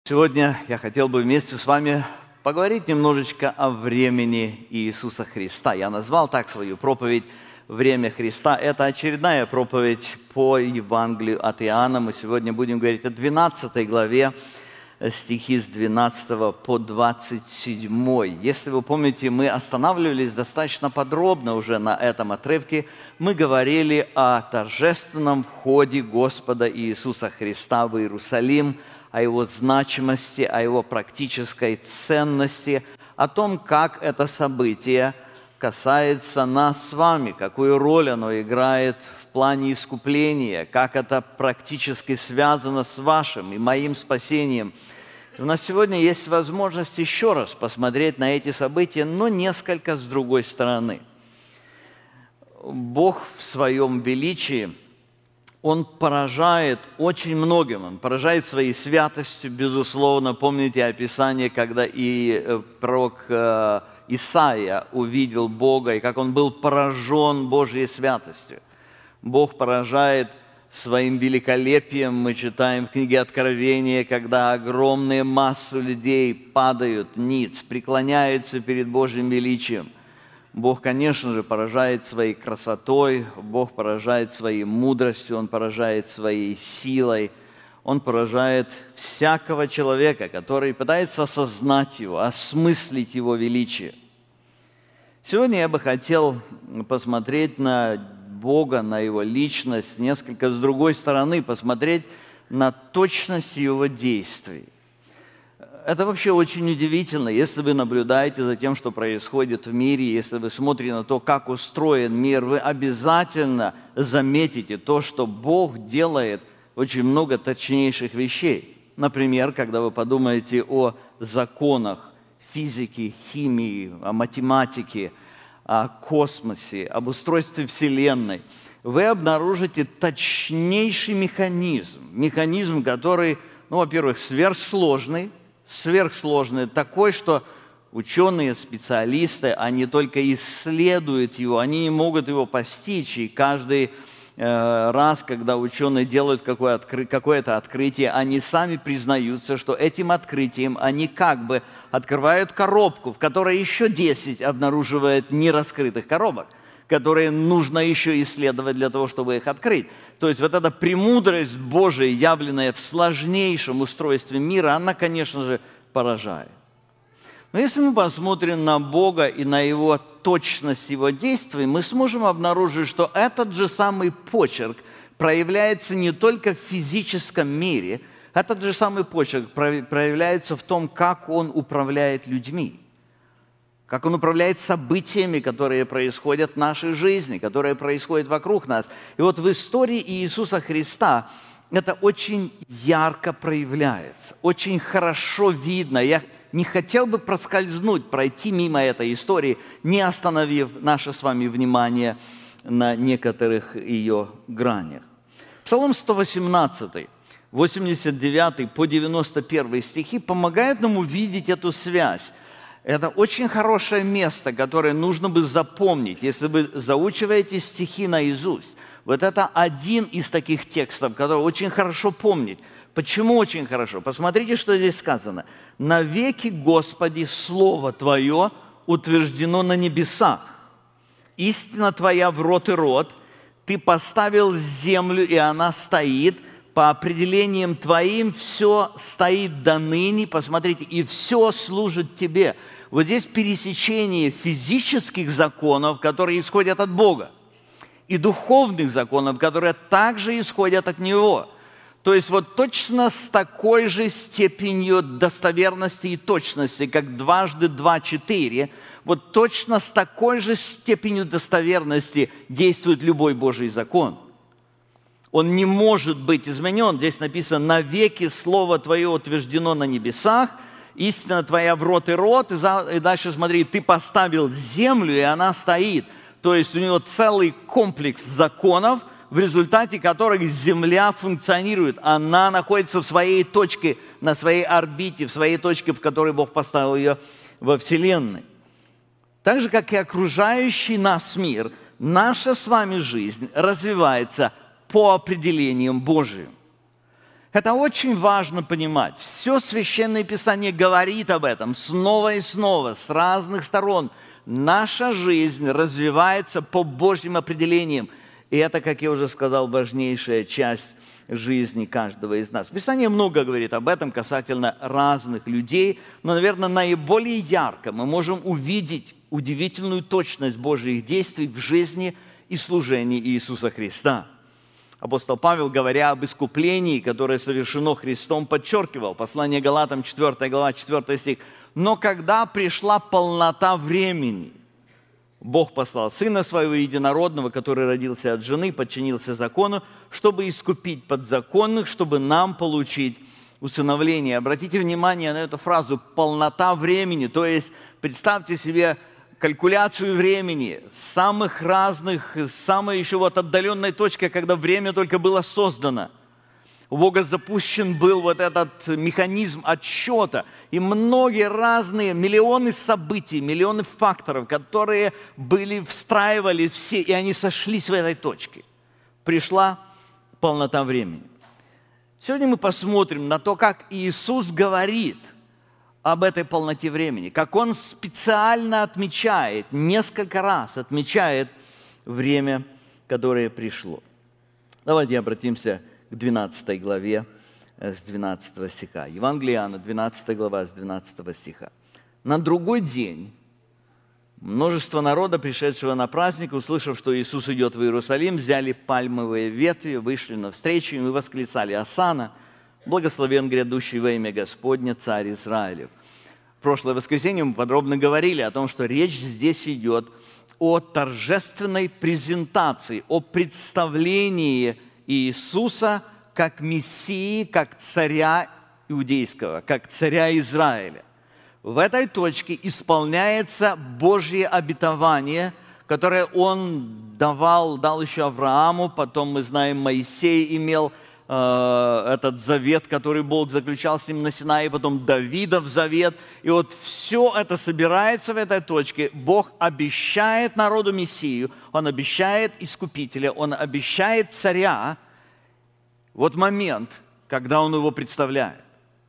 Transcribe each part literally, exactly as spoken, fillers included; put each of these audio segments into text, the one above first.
Сегодня я хотел бы вместе с вами поговорить немножечко о времени Иисуса Христа. Я назвал так свою проповедь «Время Христа». Это очередная проповедь по Евангелию от Иоанна. Мы сегодня будем говорить о двенадцатой главе, стихи с двенадцатого по двадцать седьмой. Если вы помните, мы останавливались достаточно подробно уже на этом отрывке. Мы говорили о торжественном входе Господа Иисуса Христа в Иерусалим, о его значимости, о его практической ценности, о том, как это событие касается нас с вами, какую роль оно играет в плане искупления, как это практически связано с вашим и моим спасением. У нас сегодня есть возможность еще раз посмотреть на эти события, но несколько с другой стороны. Бог в своем величии, Он поражает очень многим, Он поражает своей святостью, безусловно. Помните описание, когда и пророк Исаия увидел Бога, и как он был поражен Божьей святостью. Бог поражает своим великолепием, мы читаем в книге Откровения, когда огромные массы людей падают ниц, преклоняются перед Божьим величием. Бог, конечно же, поражает своей красотой, Бог поражает своей мудростью, Он поражает своей силой, Он поражает всякого человека, который пытается осознать Его, осмыслить Его величие. Сегодня я бы хотел посмотреть на Бога, на Его личность, несколько с другой стороны, посмотреть на точность Его действий. Это вообще очень удивительно, если вы наблюдаете за тем, что происходит в мире, если вы смотрите на то, как устроен мир, вы обязательно заметите то, что Бог делает очень много точнейших вещей. Например, когда вы подумаете о законах физики, химии, о математике, о космосе, об устройстве Вселенной, вы обнаружите точнейший механизм. Механизм, который, ну, во-первых, сверхсложный, сверхсложный, такой, что ученые, специалисты, они только исследуют его, они не могут его постичь, и каждый э, раз, когда ученые делают какое откры- какое-то открытие, они сами признаются, что этим открытием они как бы открывают коробку, в которой еще десять обнаруживает нераскрытых коробок, которые нужно еще исследовать для того, чтобы их открыть. То есть вот эта премудрость Божия, явленная в сложнейшем устройстве мира, она, конечно же, поражает. Но если мы посмотрим на Бога и на Его точность Его действий, мы сможем обнаружить, что этот же самый почерк проявляется не только в физическом мире, этот же самый почерк проявляется в том, как Он управляет людьми, как Он управляет событиями, которые происходят в нашей жизни, которые происходят вокруг нас. И вот в истории Иисуса Христа это очень ярко проявляется, очень хорошо видно. Я не хотел бы проскользнуть, пройти мимо этой истории, не остановив наше с вами внимание на некоторых ее гранях. Псалом сто восемнадцатый, восемьдесят девятый по девяносто первый стихи помогают нам увидеть эту связь. Это очень хорошее место, которое нужно бы запомнить, если вы заучиваете стихи наизусть. Вот это один из таких текстов, который очень хорошо помнить. Почему очень хорошо? Посмотрите, что здесь сказано. «Навеки, Господи, Слово Твое утверждено на небесах. Истина Твоя в рот и рот. Ты поставил землю, и она стоит. По определениям Твоим все стоит до ныне». Посмотрите, «и все служит Тебе». Вот здесь пересечение физических законов, которые исходят от Бога, и духовных законов, которые также исходят от Него. То есть вот точно с такой же степенью достоверности и точности, как дважды два – четыре, вот точно с такой же степенью достоверности действует любой Божий закон. Он не может быть изменен. Здесь написано «навеки Слово Твое утверждено на небесах, истина Твоя в рот и рот». И дальше смотри, «Ты поставил землю, и она стоит». То есть у него целый комплекс законов, в результате которых Земля функционирует. Она находится в своей точке, на своей орбите, в своей точке, в которой Бог поставил ее во Вселенной. Так же, как и окружающий нас мир, наша с вами жизнь развивается по определениям Божьим. Это очень важно понимать. Все Священное Писание говорит об этом снова и снова, с разных сторон. Наша жизнь развивается по Божьим определениям. И это, как я уже сказал, важнейшая часть жизни каждого из нас. Писание много говорит об этом касательно разных людей, но, наверное, наиболее ярко мы можем увидеть удивительную точность Божьих действий в жизни и служении Иисуса Христа. Апостол Павел, говоря об искуплении, которое совершено Христом, подчеркивал, послание Галатам, четвёртая глава, четвёртый стих, «Но когда пришла полнота времени, Бог послал Сына Своего Единородного, который родился от жены, подчинился закону, чтобы искупить подзаконных, чтобы нам получить усыновление». Обратите внимание на эту фразу «полнота времени», то есть представьте себе калькуляцию времени с самых разных, с самой еще вот отдаленной точки, когда время только было создано. У Бога запущен был вот этот механизм отсчета, и многие разные, миллионы событий, миллионы факторов, которые были, встраивали все, и они сошлись в этой точке. Пришла полнота времени. Сегодня мы посмотрим на то, как Иисус говорит об этой полноте времени, как Он специально отмечает, несколько раз отмечает время, которое пришло. Давайте обратимся к двенадцатой главе с двенадцатого стиха. Евангелие Иоанна, двенадцатая глава с двенадцатого стиха. «На другой день множество народа, пришедшего на праздник, услышав, что Иисус идет в Иерусалим, взяли пальмовые ветви, вышли навстречу им и восклицали: «Осанна! Благословен грядущий во имя Господне, Царь Израилев». В прошлое воскресенье мы подробно говорили о том, что речь здесь идет о торжественной презентации, о представлении Иисуса как Мессии, как царя иудейского, как царя Израиля. В этой точке исполняется Божье обетование, которое Он давал, дал еще Аврааму, потом, мы знаем, Моисей имел этот завет, который Бог заключал с ним на Синае, потом Давидов завет. И вот все это собирается в этой точке. Бог обещает народу Мессию, Он обещает Искупителя, Он обещает царя. Вот момент, когда Он его представляет.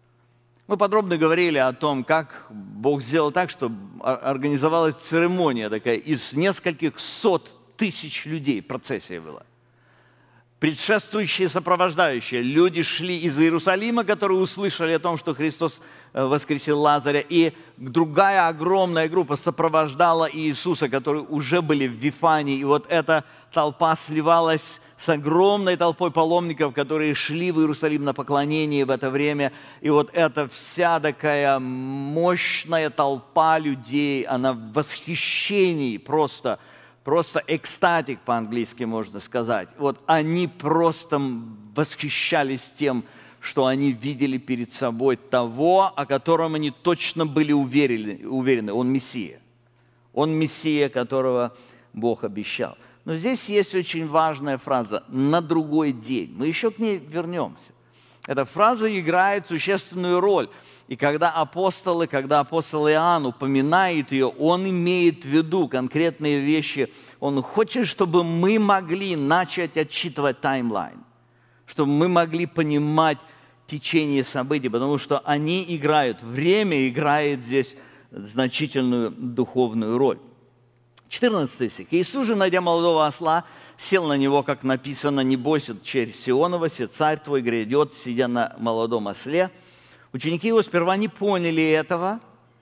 Мы подробно говорили о том, как Бог сделал так, что организовалась церемония такая, из нескольких сот тысяч людей процессия была. Предшествующие, сопровождающие. Люди шли из Иерусалима, которые услышали о том, что Христос воскресил Лазаря, и другая огромная группа сопровождала Иисуса, которые уже были в Вифании. И вот эта толпа сливалась с огромной толпой паломников, которые шли в Иерусалим на поклонение в это время. И вот эта вся такая мощная толпа людей, она в восхищении просто, просто экстатик по-английски можно сказать. Вот они просто восхищались тем, что они видели перед собой того, о котором они точно были уверены, уверены. Он Мессия. Он Мессия, которого Бог обещал. Но здесь есть очень важная фраза «на другой день». Мы еще к ней вернемся. Эта фраза играет существенную роль. И когда апостолы, когда апостол Иоанн упоминает ее, он имеет в виду конкретные вещи. Он хочет, чтобы мы могли начать отсчитывать таймлайн, чтобы мы могли понимать течение событий, потому что они играют, время играет здесь значительную духовную роль. четырнадцатый стих. «Иисус же, найдя молодого осла, сел на него, как написано: не бойся, черь Сионова, се царь твой грядет, сидя на молодом осле». Ученики его сперва не поняли этого,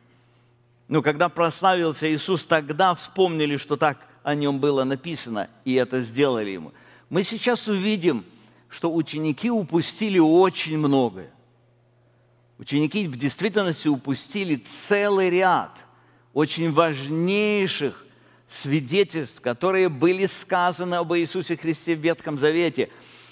но когда прославился Иисус, тогда вспомнили, что так о нем было написано, и это сделали ему. Мы сейчас увидим, что ученики упустили очень многое. Ученики в действительности упустили целый ряд очень важнейших свидетельств, которые были сказаны об Иисусе Христе в Ветхом Завете.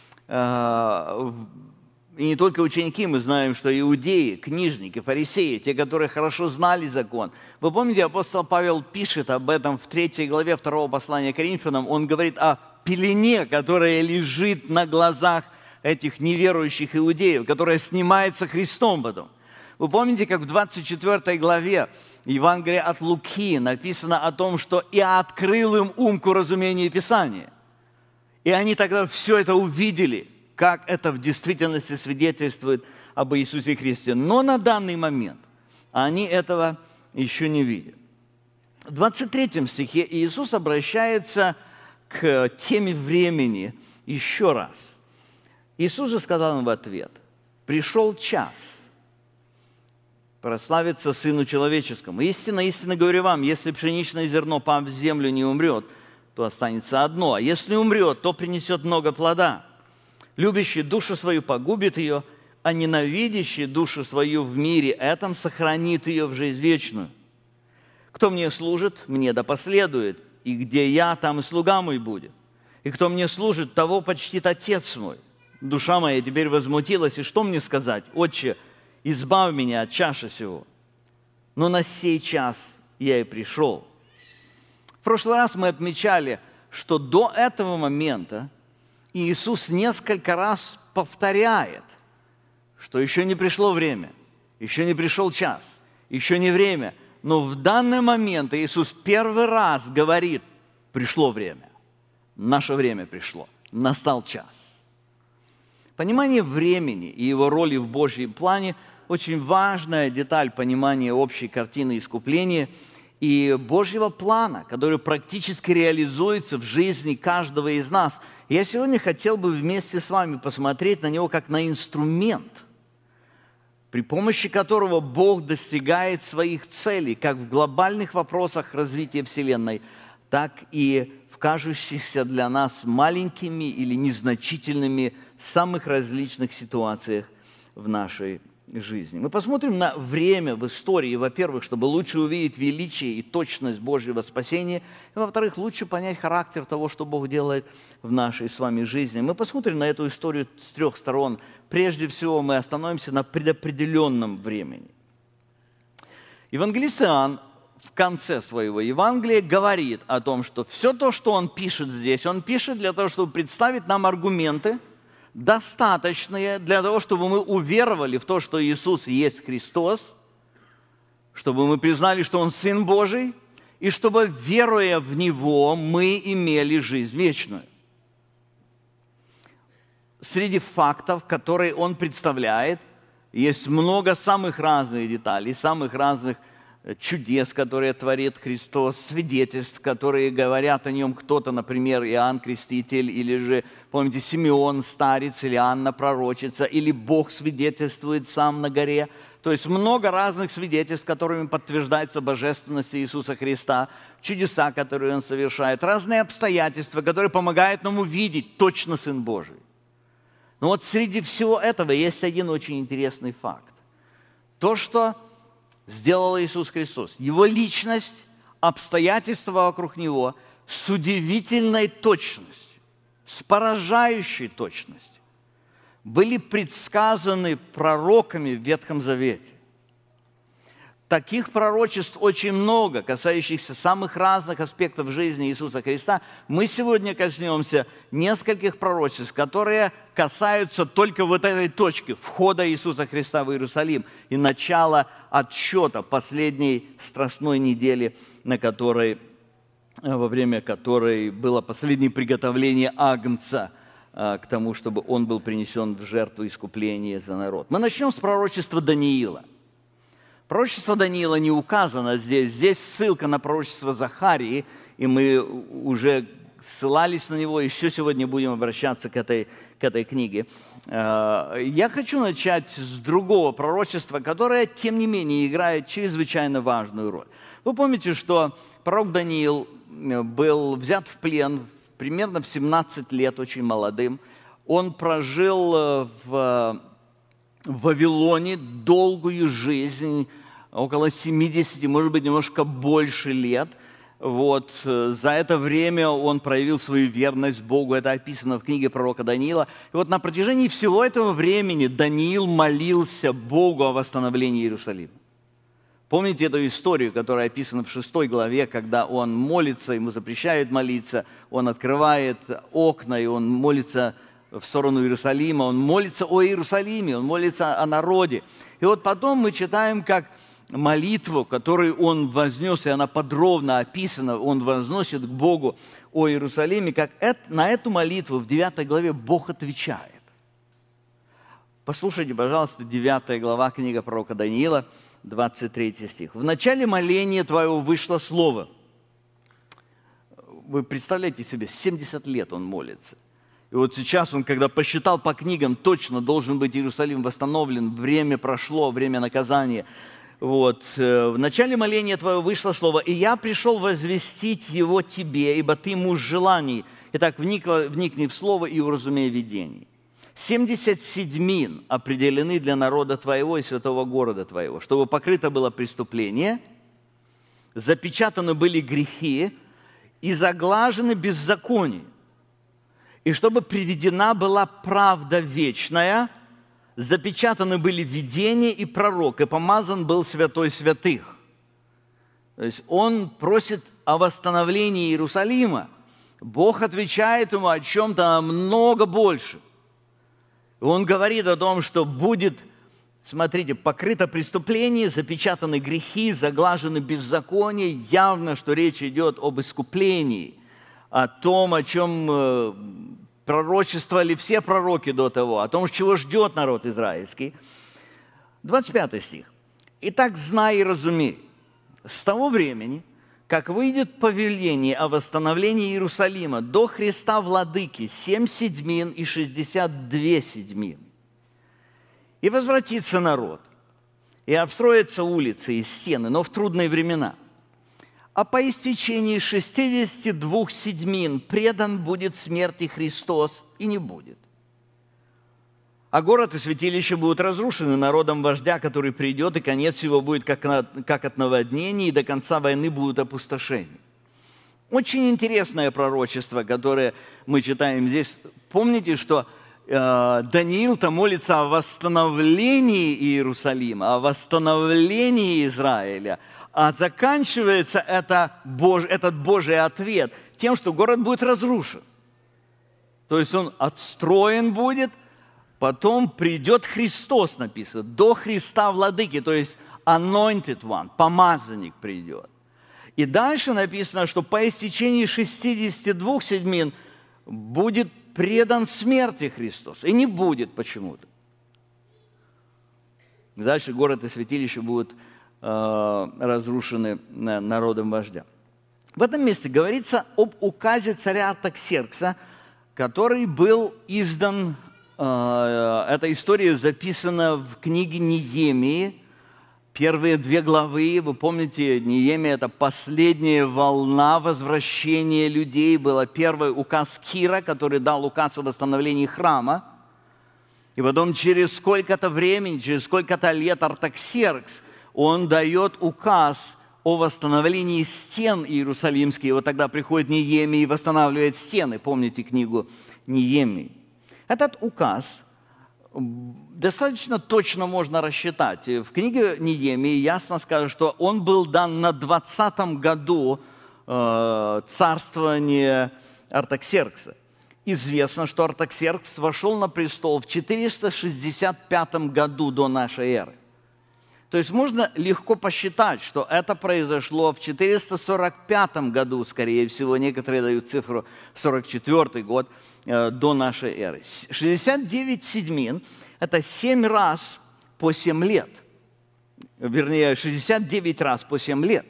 И не только ученики, мы знаем, что иудеи, книжники, фарисеи, те, которые хорошо знали закон. Вы помните, апостол Павел пишет об этом в третьей главе второго послания к Коринфянам. Он говорит о пелене, которая лежит на глазах этих неверующих иудеев, которая снимается Христом потом. Вы помните, как в двадцать четвёртой главе Евангелия от Луки написано о том, что «и открыл им ум к разумению Писания». И они тогда все это увидели. как это в действительности свидетельствует об Иисусе Христе. Но на данный момент они этого еще не видят. В двадцать третьем стихе Иисус обращается к теме времени еще раз. Иисус же сказал им в ответ: «Пришел час прославиться Сыну Человеческому. Истинно, истинно говорю вам, если пшеничное зерно, пав в землю, не умрет, то останется одно, а если умрет, то принесет много плода. Любящий душу свою погубит ее, а ненавидящий душу свою в мире этом сохранит ее в жизнь вечную. Кто мне служит, мне да последует, и где я, там и слуга мой будет. И кто мне служит, того почтит Отец мой. Душа моя теперь возмутилась, и что мне сказать? Отче, избавь меня от чаши сего. Но на сей час я и пришел». В прошлый раз мы отмечали, что до этого момента Иисус несколько раз повторяет, что еще не пришло время, еще не пришел час, еще не время. Но в данный момент Иисус первый раз говорит: пришло время, наше время пришло, настал час. Понимание времени и его роли в Божьем плане – очень важная деталь понимания общей картины искупления и Божьего плана, который практически реализуется в жизни каждого из нас. Я сегодня хотел бы вместе с вами посмотреть на него как на инструмент, при помощи которого Бог достигает своих целей, как в глобальных вопросах развития Вселенной, так и в кажущихся для нас маленькими или незначительными самых различных ситуациях в нашей жизни. Мы посмотрим на время в истории, во-первых, чтобы лучше увидеть величие и точность Божьего спасения, и, во-вторых, лучше понять характер того, что Бог делает в нашей с вами жизни. Мы посмотрим на эту историю с трех сторон. Прежде всего, мы остановимся на предопределенном времени. Евангелист Иоанн в конце своего Евангелия говорит о том, что все то, что он пишет здесь, он пишет для того, чтобы представить нам аргументы, достаточные для того, чтобы мы уверовали в то, что Иисус есть Христос, чтобы мы признали, что Он Сын Божий, и чтобы, веруя в Него, мы имели жизнь вечную. Среди фактов, которые Он представляет, есть много самых разных деталей, самых разных чудес, которые творит Христос, свидетельств, которые говорят о Нем кто-то, например, Иоанн Креститель, или же, помните, Симеон, старец, или Анна, пророчица, или Бог свидетельствует сам на горе. То есть много разных свидетельств, которыми подтверждается божественность Иисуса Христа, чудеса, которые Он совершает, разные обстоятельства, которые помогают нам увидеть точно Сын Божий. Но вот среди всего этого есть один очень интересный факт. То, что сделал Иисус Христос, Его личность, обстоятельства вокруг Него с удивительной точностью, с поражающей точностью были предсказаны пророками в Ветхом Завете. Таких пророчеств очень много, касающихся самых разных аспектов жизни Иисуса Христа. Мы сегодня коснемся нескольких пророчеств, которые касаются только вот этой точки входа Иисуса Христа в Иерусалим и начала отсчета последней страстной недели, на которой, во время которой было последнее приготовление Агнца к тому, чтобы он был принесен в жертву искупления за народ. Мы начнем с пророчества Даниила. Пророчество Даниила не указано здесь. Здесь ссылка на пророчество Захарии, и мы уже ссылались на него, еще сегодня будем обращаться к этой, к этой книге. Я хочу начать с другого пророчества, которое, тем не менее, играет чрезвычайно важную роль. Вы помните, что пророк Даниил был взят в плен примерно в семнадцать лет, очень молодым. Он прожил в в Вавилоне долгую жизнь, около семидесяти, может быть, немножко больше лет. Вот. За это время он проявил свою верность Богу. Это описано в книге пророка Даниила. И вот на протяжении всего этого времени Даниил молился Богу о восстановлении Иерусалима. Помните эту историю, которая описана в шестой главе, когда он молится, ему запрещают молиться, он открывает окна, и он молится в сторону Иерусалима, он молится о Иерусалиме, он молится о народе. И вот потом мы читаем, как молитву, которую он вознес, и она подробно описана, он возносит к Богу о Иерусалиме, как это, на эту молитву в девятой главе Бог отвечает. Послушайте, пожалуйста, девятая глава, книга пророка Даниила, двадцать третий стих. «В начале моления твоего вышло слово». Вы представляете себе, семьдесят лет он молится. И вот сейчас он, когда посчитал по книгам, точно должен быть Иерусалим восстановлен, время прошло, время наказания. Вот. «В начале моления твоего вышло слово, и я пришел возвестить его тебе, ибо ты муж желаний. Итак, вникла, вникни в слово и уразумей видений. Семьдесят седьмин определены для народа твоего и святого города твоего, чтобы покрыто было преступление, запечатаны были грехи и заглажены беззакония, и чтобы приведена была правда вечная, запечатаны были видения и пророк, и помазан был святой святых». То есть он просит о восстановлении Иерусалима. Бог отвечает ему о чем-то намного больше. Он говорит о том, что будет, смотрите, покрыто преступление, запечатаны грехи, заглажены беззакония. Явно, что речь идет об искуплении, о том, о чем пророчествовали все пророки до того, о том, чего ждет народ израильский. двадцать пятый стих. «Итак, знай и разумей, с того времени, как выйдет повеление о восстановлении Иерусалима до Христа Владыки семь седьмин и шестьдесят две седьмин, и возвратится народ, и обстроятся улицы и стены, но в трудные времена. А по истечении шестидесяти двух седьмин предан будет смерти Христос, и не будет. А город и святилище будут разрушены народом вождя, который придет, и конец его будет как, на, как от наводнений, и до конца войны будут опустошения». Очень интересное пророчество, которое мы читаем здесь. Помните, что э, Даниил-то молится о восстановлении Иерусалима, о восстановлении Израиля, а заканчивается это Бож, этот Божий ответ тем, что город будет разрушен. То есть он отстроен будет, потом придет Христос, написано, до Христа Владыки, то есть anointed one, помазанник придет. И дальше написано, что по истечении шестидесяти двух седьмин будет предан смерти Христос. И не будет почему-то. Дальше город и святилище будут э, разрушены народом вождя. В этом месте говорится об указе царя Артаксеркса, который был издан. Эта история записана в книге Неемии, первые две главы. Вы помните, Неемия – это последняя волна возвращения людей. Был первый указ Кира, который дал указ о восстановлении храма. И потом через сколько-то времени, через сколько-то лет Артаксеркс, он дает указ о восстановлении стен иерусалимских. И вот тогда приходит Неемия и восстанавливает стены. Помните книгу Неемии? Этот указ достаточно точно можно рассчитать. В книге Неемии ясно сказано, что он был дан на двадцатом году э, царствования Артаксеркса. Известно, что Артаксеркс вошел на престол в четыреста шестьдесят пятом году до нашей эры. То есть можно легко посчитать, что это произошло в четыреста сорок пятом году, скорее всего, некоторые дают цифру сорок четвёртый год э, до нашей эры. шестьдесят девять седьмин – это семь раз по семь лет. Вернее, шестьдесят девять раз по семь лет.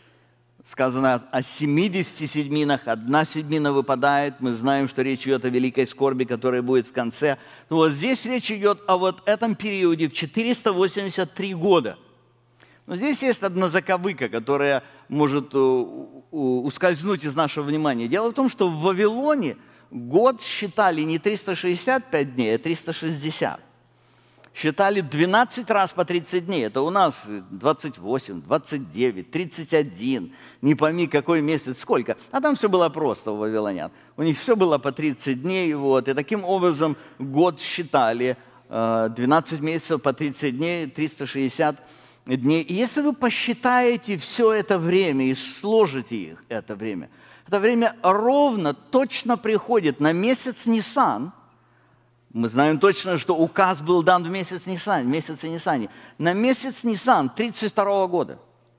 Сказано о семидесяти седьминах, одна седьмина выпадает. Мы знаем, что речь идет о великой скорби, которая будет в конце. Но вот здесь речь идет о вот этом периоде в четыреста восемьдесят три года. Но здесь есть одна заковыка, которая может ускользнуть из нашего внимания. Дело в том, что в Вавилоне год считали не триста шестьдесят пять дней, а триста шестьдесят. Считали двенадцать раз по тридцать дней. Это у нас двадцать восемь, двадцать девять, тридцать один. Не пойми, какой месяц, сколько. А там все было просто у вавилонян. У них все было по тридцать дней. Вот. И таким образом год считали двенадцать месяцев по тридцать дней, триста шестьдесят дней. И если вы посчитаете все это время и сложите их, это время, это время ровно, точно приходит на месяц Нисан. Мы знаем точно, что указ был дан в месяц Нисан, в месяце Нисане. На месяц Нисан тридцать второго года.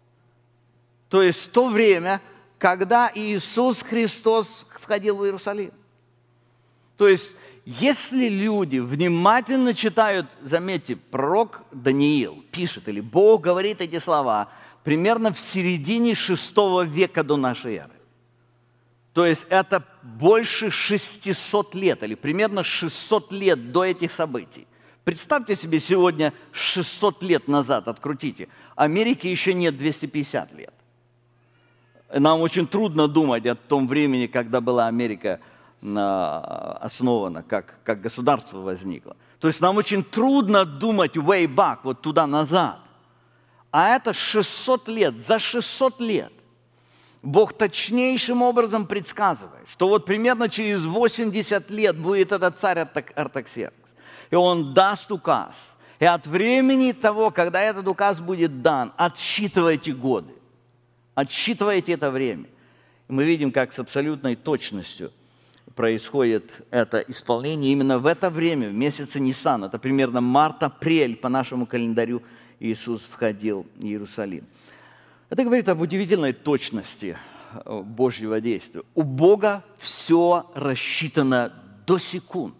То есть в то время, когда Иисус Христос входил в Иерусалим. То есть, если люди внимательно читают, заметьте, пророк Даниил пишет, или Бог говорит эти слова, примерно в середине шестого века до нашей эры. То есть это больше шестисот лет, или примерно шестьсот лет до этих событий. Представьте себе сегодня шестьсот лет назад, открутите. Америке еще нет двухсот пятидесяти лет. Нам очень трудно думать о том времени, когда была Америка основана, как, как государство возникло. То есть нам очень трудно думать way back, вот туда назад. А это шестьсот лет, за шестьсот лет. Бог точнейшим образом предсказывает, что вот примерно через восемьдесят лет будет этот царь Артаксеркс. И он даст указ. И от времени того, когда этот указ будет дан, отсчитывайте годы. Отсчитывайте это время. И мы видим, как с абсолютной точностью происходит это исполнение именно в это время, в месяце Нисан. Это примерно март-апрель по нашему календарю Иисус входил в Иерусалим. Это говорит об удивительной точности Божьего действия. У Бога все рассчитано до секунд.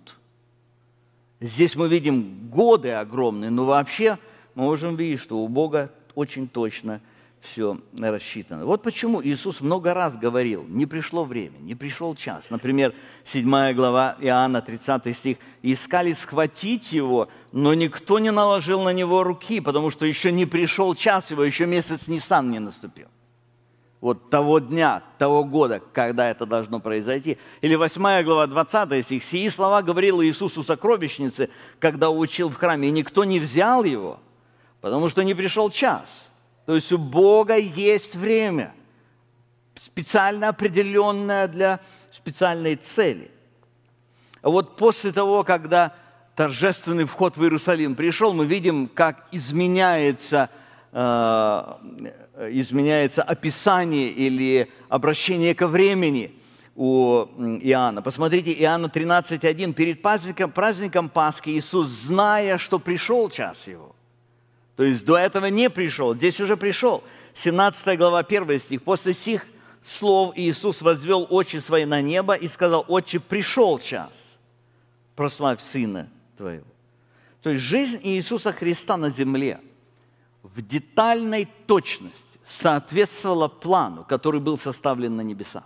Здесь мы видим годы огромные, но вообще мы можем видеть, что у Бога очень точно все рассчитано. Вот почему Иисус много раз говорил, не пришло время, не пришел час. Например, седьмая глава Иоанна, тридцатый стих. «Искали схватить его, но никто не наложил на него руки, потому что еще не пришел час его, еще месяц Нисан не наступил». Вот того дня, того года, когда это должно произойти. Или восьмая глава, двадцатый стих. «Сии слова говорил Иисус у сокровищницы, когда учил в храме, и никто не взял его, потому что не пришел час». То есть у Бога есть время, специально определенное для специальной цели. А вот после того, когда торжественный вход в Иерусалим пришел, мы видим, как изменяется, э, изменяется описание или обращение ко времени у Иоанна. Посмотрите, Иоанна тринадцать один. «Перед праздником, праздником Пасхи Иисус, зная, что пришел час его». То есть до этого не пришел, здесь уже пришел. семнадцатая глава, первый стих. «После сих слов Иисус возвел очи свои на небо и сказал: Отче, пришел час, прославь Сына Твоего». То есть жизнь Иисуса Христа на земле в детальной точности соответствовала плану, который был составлен на небесах.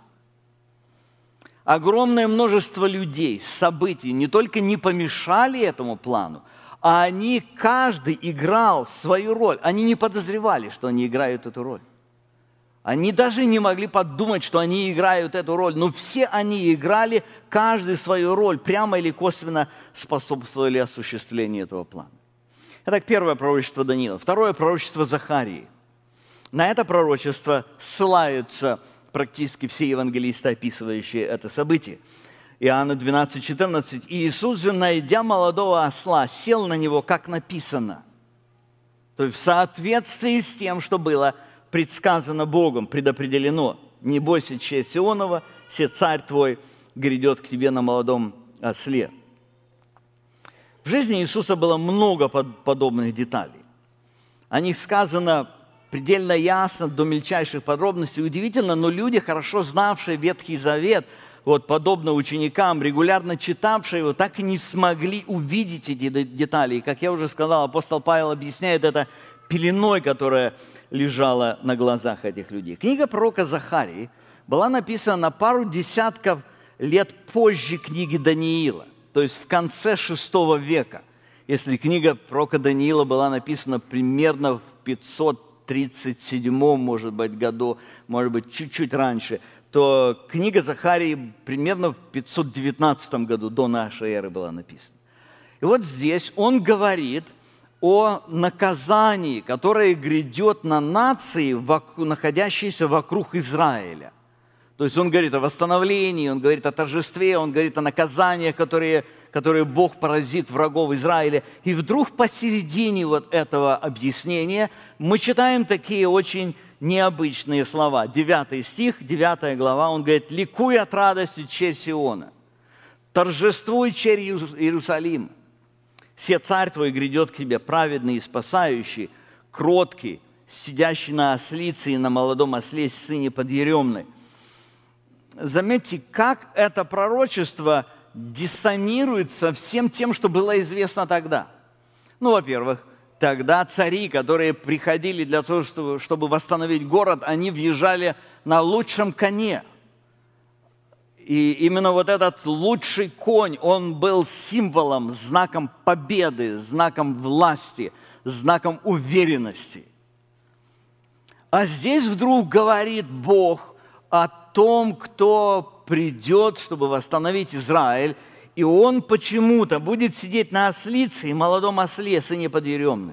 Огромное множество людей, событий не только не помешали этому плану, а они, каждый играл свою роль. Они не подозревали, что они играют эту роль. Они даже не могли подумать, что они играют эту роль. Но все они играли, каждый свою роль, прямо или косвенно способствовали осуществлению этого плана. Итак, первое пророчество Даниила. Второе пророчество Захарии. На это пророчество ссылаются практически все евангелисты, описывающие это событие. Иоанна двенадцать четырнадцать. «И Иисус же, найдя молодого осла, сел на него, как написано». То есть в соответствии с тем, что было предсказано Богом, предопределено. «Не бойся, честь Сионова, се царь твой грядет к тебе на молодом осле». В жизни Иисуса было много подобных деталей. О них сказано предельно ясно, до мельчайших подробностей. Удивительно, но люди, хорошо знавшие Ветхий Завет, вот, подобно ученикам, регулярно читавшие его, так и не смогли увидеть эти детали. И, как я уже сказал, апостол Павел объясняет это пеленой, которая лежала на глазах этих людей. Книга пророка Захарии была написана на пару десятков лет позже книги Даниила, то есть в конце шестого века. Если книга пророка Даниила была написана примерно в пятьсот тридцать седьмом, может быть, году, может быть, чуть-чуть раньше, то книга Захарии примерно в пятьсот девятнадцатом году до нашей эры была написана. И вот здесь он говорит о наказании, которое грядет на нации, находящиеся вокруг Израиля. То есть он говорит о восстановлении, он говорит о торжестве, он говорит о наказаниях, которые, которые Бог поразит врагов Израиля. И вдруг посередине вот этого объяснения мы читаем такие очень необычные слова. Девятый стих, девятая глава, он говорит: «Ликуй от радости, черь Сиона, торжествуй, черь Иерусалим. Се царь твой грядет к тебе, праведный и спасающий, кроткий, сидящий на ослице и на молодом осле, сыне подъеремной». Заметьте, как это пророчество диссонирует со всем тем, что было известно тогда. Ну, во-первых, тогда цари, которые приходили для того, чтобы, чтобы восстановить город, они въезжали на лучшем коне. И именно вот этот лучший конь, он был символом, знаком победы, знаком власти, знаком уверенности. А здесь вдруг говорит Бог о том, кто придет, чтобы восстановить Израиль, и он почему-то будет сидеть на ослице и молодом осле, сыне подъеремный.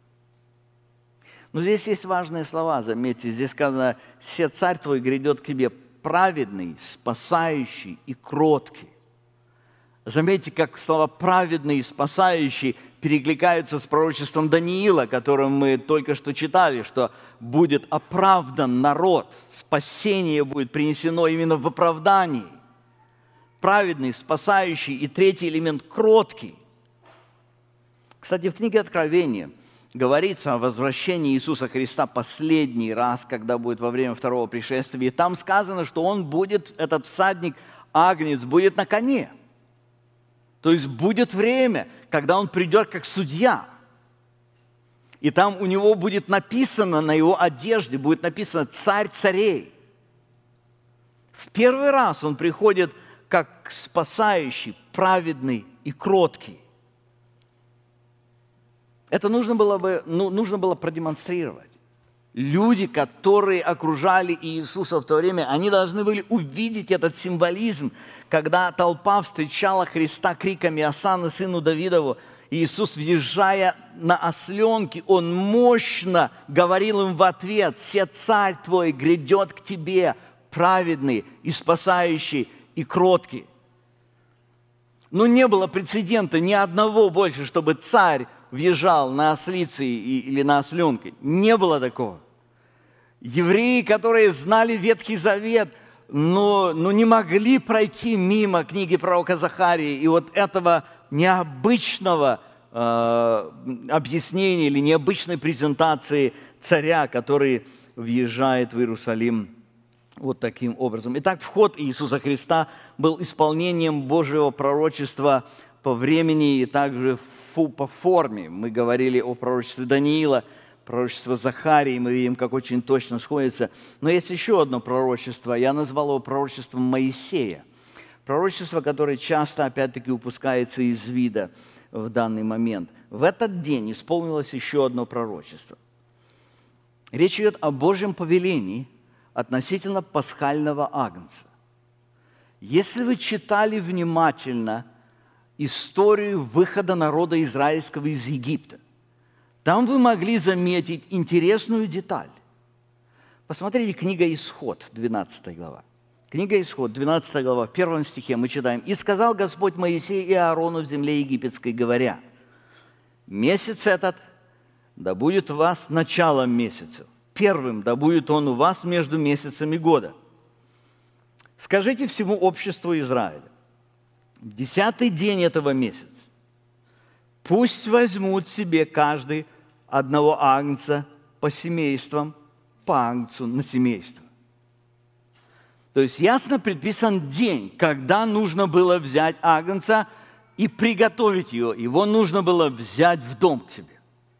Но здесь есть важные слова, заметьте, здесь сказано: «Се царь твой грядет к тебе, праведный, спасающий и кроткий». Заметьте, как слова «праведный» и «спасающий» перекликаются с пророчеством Даниила, которым мы только что читали, что будет оправдан народ, спасение будет принесено именно в оправдании. Праведный, спасающий и третий элемент – кроткий. Кстати, в книге Откровения говорится о возвращении Иисуса Христа последний раз, когда будет во время второго пришествия. И там сказано, что он будет, этот всадник, агнец, будет на коне. То есть будет время, когда он придет как судья. И там у него будет написано, на его одежде будет написано «Царь царей». В первый раз он приходит как спасающий, праведный и кроткий. Это нужно было бы, ну, нужно было продемонстрировать. Люди, которые окружали Иисуса в то время, они должны были увидеть этот символизм, когда толпа встречала Христа криками «Осанна сыну Давидову», Иисус, въезжая на осленке, Он мощно говорил им в ответ: «Се царь твой грядет к тебе, праведный и спасающий и кроткий». Но не было прецедента ни одного больше, чтобы царь въезжал на ослице или на осленке. Не было такого. Евреи, которые знали Ветхий Завет, но, но не могли пройти мимо книги пророка Захарии и вот этого необычного э, объяснения или необычной презентации царя, который въезжает в Иерусалим вот таким образом. Итак, вход Иисуса Христа был исполнением Божьего пророчества по времени и также по форме. Мы говорили о пророчестве Даниила, пророчество Захарии, мы видим, как очень точно сходится. Но есть еще одно пророчество, я назвал его пророчеством Моисея. Пророчество, которое часто, опять-таки, упускается из вида в данный момент. В этот день исполнилось еще одно пророчество. Речь идет о Божьем повелении относительно пасхального агнца. Если вы читали внимательно историю выхода народа израильского из Египта, там вы могли заметить интересную деталь. Посмотрите, книга Исход, двенадцатая глава. Книга Исход, двенадцатая глава, в первом стихе мы читаем: «И сказал Господь Моисею и Аарону в земле египетской, говоря: месяц этот да будет у вас началом месяца, первым да будет он у вас между месяцами года. Скажите всему обществу Израиля: в десятый день этого месяца пусть возьмут себе каждый одного агнца по семействам, по агнцу на семейство». То есть ясно предписан день, когда нужно было взять агнца и приготовить его. Его нужно было взять в дом к себе.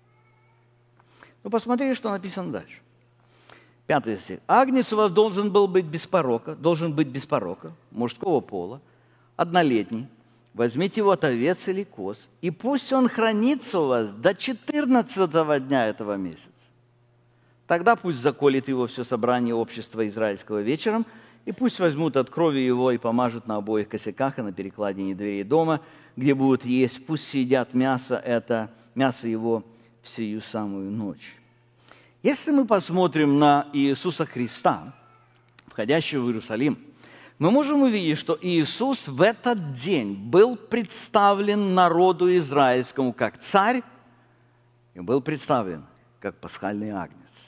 Ну, посмотрите, что написано дальше. Пятый стих. «Агнец у вас должен был быть без порока, должен быть без порока, мужского пола, однолетний. Возьмите его от овец или коз, и пусть он хранится у вас до четырнадцатого дня этого месяца. Тогда пусть заколет его все собрание общества израильского вечером, и пусть возьмут от крови его и помажут на обоих косяках и на перекладине дверей дома, где будут есть. Пусть съедят мясо это, мясо его в сию самую ночь». Если мы посмотрим на Иисуса Христа, входящего в Иерусалим, мы можем увидеть, что Иисус в этот день был представлен народу израильскому как царь и был представлен как пасхальный агнец.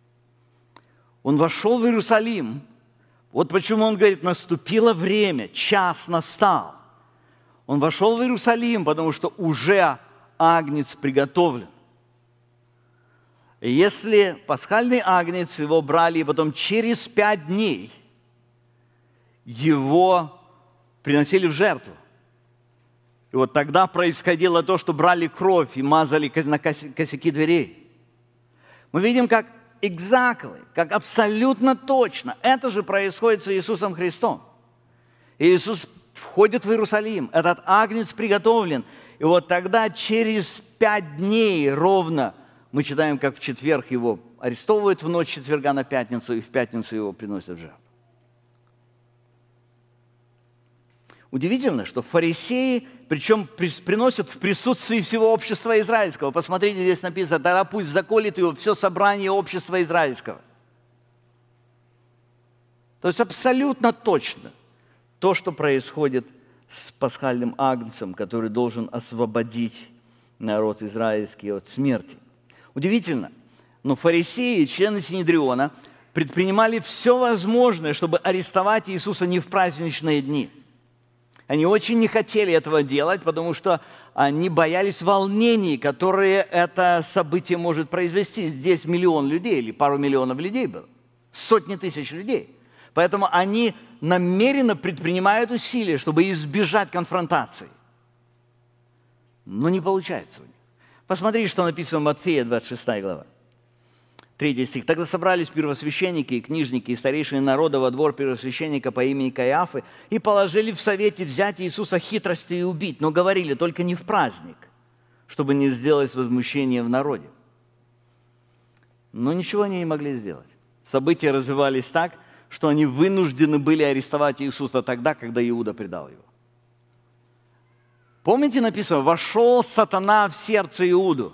Он вошел в Иерусалим. Вот почему он говорит: наступило время, час настал. Он вошел в Иерусалим, потому что уже агнец приготовлен. И если пасхальный агнец, его брали, и потом через пять дней его приносили в жертву. И вот тогда происходило то, что брали кровь и мазали на косяки дверей. Мы видим, как exactly, как абсолютно точно это же происходит с Иисусом Христом. И Иисус входит в Иерусалим, этот агнец приготовлен. И вот тогда через пять дней ровно мы читаем, как в четверг его арестовывают в ночь четверга на пятницу, и в пятницу его приносят в жертву. Удивительно, что фарисеи, причем приносят в присутствии всего общества израильского. Посмотрите, здесь написано: тогда пусть заколет его все собрание общества израильского. То есть абсолютно точно то, что происходит с пасхальным агнцем, который должен освободить народ израильский от смерти. Удивительно, но фарисеи, члены Синедриона, предпринимали все возможное, чтобы арестовать Иисуса не в праздничные дни. Они очень не хотели этого делать, потому что они боялись волнений, которые это событие может произвести. Здесь миллион людей или пару миллионов людей было, сотни тысяч людей. Поэтому они намеренно предпринимают усилия, чтобы избежать конфронтации. Но не получается у них. Посмотрите, что написано в Матфея, двадцать шестая глава. Третий стих. «Тогда собрались первосвященники и книжники и старейшины народа во двор первосвященника по имени Каиафы и положили в совете взять Иисуса хитростью и убить, но говорили, только не в праздник, чтобы не сделать возмущение в народе». Но ничего они не могли сделать. События развивались так, что они вынуждены были арестовать Иисуса тогда, когда Иуда предал его. Помните, написано: «Вошел сатана в сердце Иуду».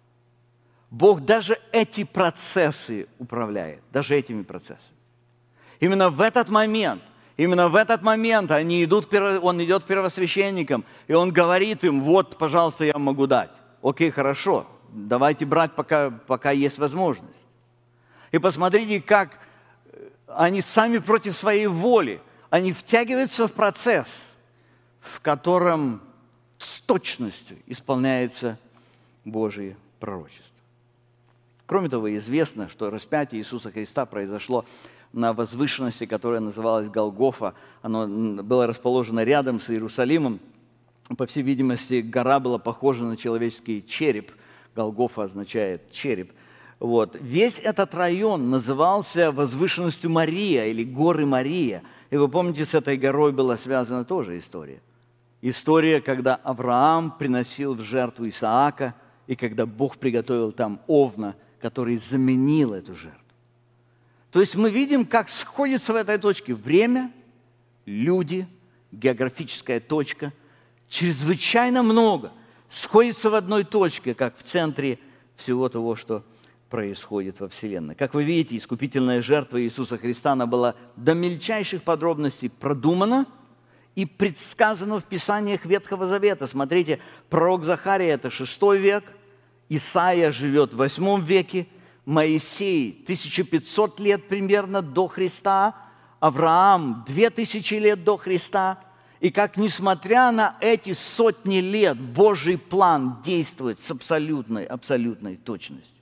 Бог даже эти процессы управляет, даже этими процессами. Именно в этот момент, именно в этот момент они идут, он идет к первосвященникам, и он говорит им: вот, пожалуйста, я могу дать. Окей, хорошо, давайте брать, пока, пока есть возможность. И посмотрите, как они сами против своей воли, они втягиваются в процесс, в котором с точностью исполняется Божие пророчество. Кроме того, известно, что распятие Иисуса Христа произошло на возвышенности, которая называлась Голгофа. Оно было расположено рядом с Иерусалимом. По всей видимости, гора была похожа на человеческий череп. Голгофа означает череп. Вот. Весь этот район назывался возвышенностью Мария или горы Мария. И вы помните, с этой горой была связана тоже история. История, когда Авраам приносил в жертву Исаака, и когда Бог приготовил там овна, который заменил эту жертву. То есть мы видим, как сходится в этой точке время, люди, географическая точка, чрезвычайно много сходится в одной точке, как в центре всего того, что происходит во Вселенной. Как вы видите, искупительная жертва Иисуса Христа, она была до мельчайших подробностей продумана и предсказана в Писаниях Ветхого Завета. Смотрите, пророк Захария – это шестой век, Исаия живет в восьмом веке, Моисей – тысяча пятьсот лет примерно до Христа, Авраам – две тысячи лет до Христа. И как, несмотря на эти сотни лет, Божий план действует с абсолютной, абсолютной точностью.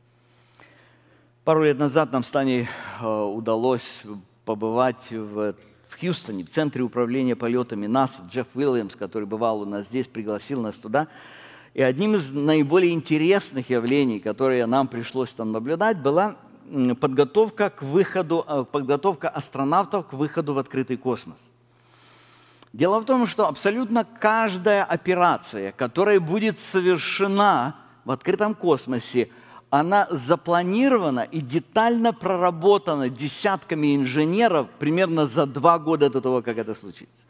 Пару лет назад нам с Таней удалось побывать в, в Хьюстоне, в центре управления полетами НАСА. Джефф Уильямс, который бывал у нас здесь, пригласил нас туда. И одним из наиболее интересных явлений, которые нам пришлось там наблюдать, была подготовка к выходу, подготовка астронавтов к выходу в открытый космос. Дело в том, что абсолютно каждая операция, которая будет совершена в открытом космосе, она запланирована и детально проработана десятками инженеров примерно за два года до того, как это случится.